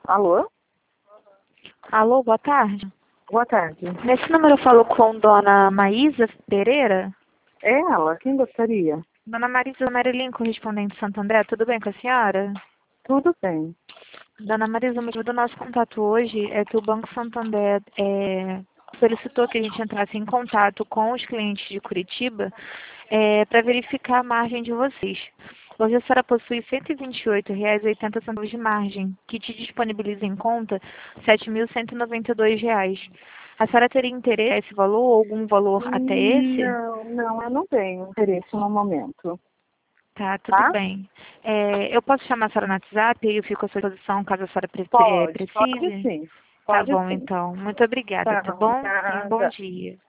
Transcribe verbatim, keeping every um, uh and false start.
Alô? Alô, boa tarde. Boa tarde. Nesse número eu falo com Dona Maísa Pereira. É ela, quem gostaria? Dona Marisa Marilyn, correspondente de Santo André, tudo bem com a senhora? Tudo bem. Dona Marisa, o motivo do nosso contato hoje é que o Banco Santander é, solicitou que a gente entrasse em contato com os clientes de Curitiba é, para verificar a margem de vocês. Hoje a senhora possui cento e vinte e oito reais e oitenta centavos de margem, que te disponibiliza em conta sete mil cento e noventa e dois reais. A senhora teria interesse nesse valor ou algum valor até Hum, esse? Não, não, eu não tenho interesse no momento. Tá, tudo Tá? bem. É, eu posso chamar a senhora no WhatsApp e eu fico à sua disposição caso a senhora pre- pre- Pode, pode precise? sim. Tá Pode bom, sim. então. Muito obrigada, Tá, tá bom? Tenha um bom nada. dia.